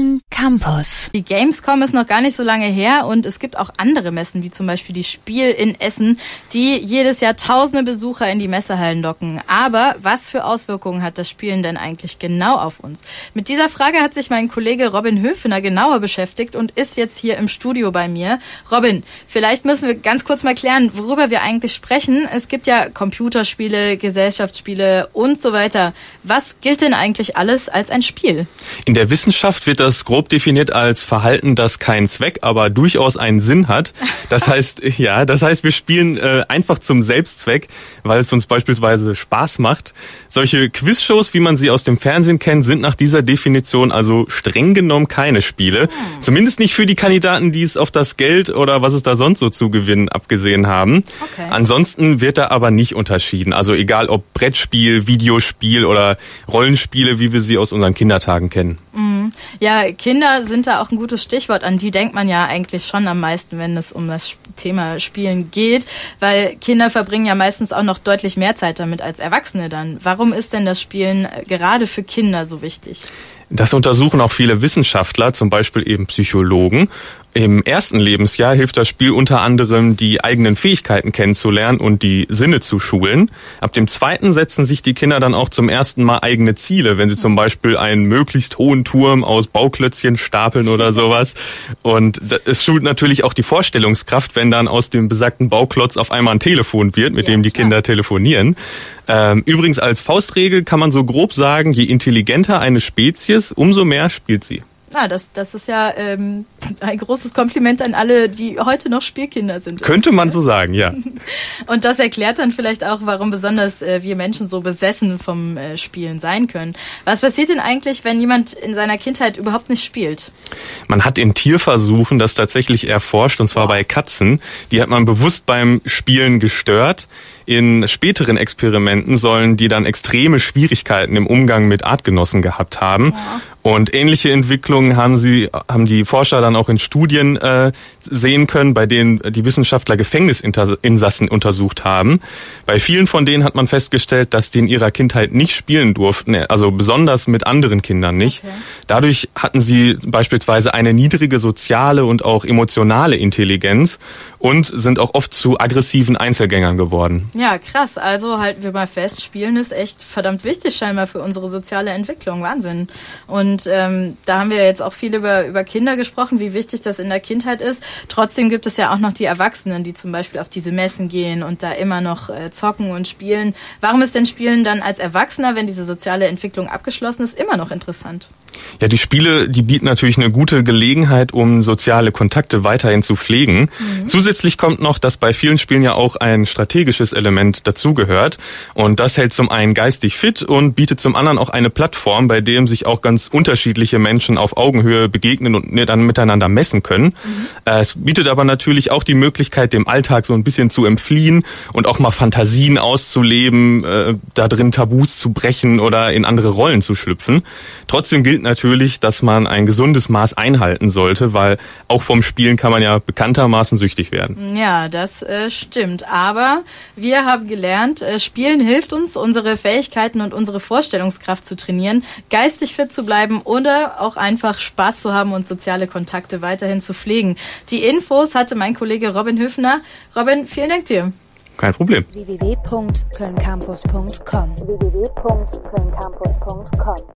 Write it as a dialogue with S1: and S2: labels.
S1: Köln Campus.
S2: Die Gamescom ist noch gar nicht so lange her und es gibt auch andere Messen, wie zum Beispiel die Spiel in Essen, die jedes Jahr tausende Besucher in die Messehallen locken. Aber was für Auswirkungen hat das Spielen denn eigentlich genau auf uns? Mit dieser Frage hat sich mein Kollege Robin Höfener genauer beschäftigt und ist jetzt hier im Studio bei mir. Robin, vielleicht müssen wir ganz kurz mal klären, worüber wir eigentlich sprechen. Es gibt ja Computerspiele, Gesellschaftsspiele und so weiter. Was gilt denn eigentlich alles als ein Spiel?
S3: In der Wissenschaft wird das grob definiert als Verhalten, das keinen Zweck, aber durchaus einen Sinn hat. Das heißt, wir spielen einfach zum Selbstzweck, weil es uns beispielsweise Spaß macht. Solche Quizshows, wie man sie aus dem Fernsehen kennt, sind nach dieser Definition also streng genommen keine Spiele. Zumindest nicht für die Kandidaten, die es auf das Geld oder was es da sonst so zu gewinnen abgesehen haben.
S2: Okay.
S3: Ansonsten wird da aber nicht unterschieden. Also egal ob Brettspiel, Videospiel oder Rollenspiele, wie wir sie aus unseren Kindertagen kennen.
S2: Ja, Kinder sind da auch ein gutes Stichwort. An die denkt man ja eigentlich schon am meisten, wenn es um das Thema Spielen geht, weil Kinder verbringen ja meistens auch noch deutlich mehr Zeit damit als Erwachsene dann. Warum ist denn das Spielen gerade für Kinder so wichtig?
S3: Das untersuchen auch viele Wissenschaftler, zum Beispiel eben Psychologen. Im ersten Lebensjahr hilft das Spiel unter anderem, die eigenen Fähigkeiten kennenzulernen und die Sinne zu schulen. Ab dem zweiten setzen sich die Kinder dann auch zum ersten Mal eigene Ziele, wenn sie zum Beispiel einen möglichst hohen Turm aus Bauklötzchen stapeln oder sowas. Und es schult natürlich auch die Vorstellungskraft, wenn dann aus dem besagten Bauklotz auf einmal ein Telefon wird, mit dem die Kinder telefonieren. Übrigens als Faustregel kann man so grob sagen, je intelligenter eine Spezies, umso mehr spielt sie.
S2: Das ist ja ein großes Kompliment an alle, die heute noch Spielkinder sind.
S3: Könnte man so sagen, ja.
S2: Und das erklärt dann vielleicht auch, warum besonders wir Menschen so besessen vom Spielen sein können. Was passiert denn eigentlich, wenn jemand in seiner Kindheit überhaupt nicht spielt?
S3: Man hat in Tierversuchen das tatsächlich erforscht, und zwar bei Katzen. Die hat man bewusst beim Spielen gestört. In späteren Experimenten sollen die dann extreme Schwierigkeiten im Umgang mit Artgenossen gehabt haben. Ja. Und ähnliche Entwicklungen haben die Forscher dann auch in Studien sehen können, bei denen die Wissenschaftler Gefängnisinsassen untersucht haben. Bei vielen von denen hat man festgestellt, dass die in ihrer Kindheit nicht spielen durften, also besonders mit anderen Kindern nicht. Okay. Dadurch hatten sie beispielsweise eine niedrige soziale und auch emotionale Intelligenz und sind auch oft zu aggressiven Einzelgängern geworden.
S2: Ja, krass. Also halten wir mal fest, Spielen ist echt verdammt wichtig scheinbar für unsere soziale Entwicklung. Wahnsinn. Und da haben wir jetzt auch viel über Kinder gesprochen, wie wichtig das in der Kindheit ist. Trotzdem gibt es ja auch noch die Erwachsenen, die zum Beispiel auf diese Messen gehen und da immer noch zocken und spielen. Warum ist denn Spielen dann als Erwachsener, wenn diese soziale Entwicklung abgeschlossen ist, immer noch interessant?
S3: Ja, die Spiele, die bieten natürlich eine gute Gelegenheit, um soziale Kontakte weiterhin zu pflegen. Zusätzlich kommt noch, dass bei vielen Spielen ja auch ein strategisches Element dazugehört. Und das hält zum einen geistig fit und bietet zum anderen auch eine Plattform, bei dem sich auch ganz unterschiedliche Menschen auf Augenhöhe begegnen und dann miteinander messen können. Es bietet aber natürlich auch die Möglichkeit, dem Alltag so ein bisschen zu entfliehen und auch mal Fantasien auszuleben, da drin Tabus zu brechen oder in andere Rollen zu schlüpfen. Trotzdem gilt natürlich, dass man ein gesundes Maß einhalten sollte, weil auch vom Spielen kann man ja bekanntermaßen süchtig werden.
S2: Ja, das stimmt. Aber wir haben gelernt, Spielen hilft uns, unsere Fähigkeiten und unsere Vorstellungskraft zu trainieren, geistig fit zu bleiben oder auch einfach Spaß zu haben und soziale Kontakte weiterhin zu pflegen. Die Infos hatte mein Kollege Robin Höfener. Robin, vielen Dank dir.
S3: Kein Problem.
S1: www.kölncampus.com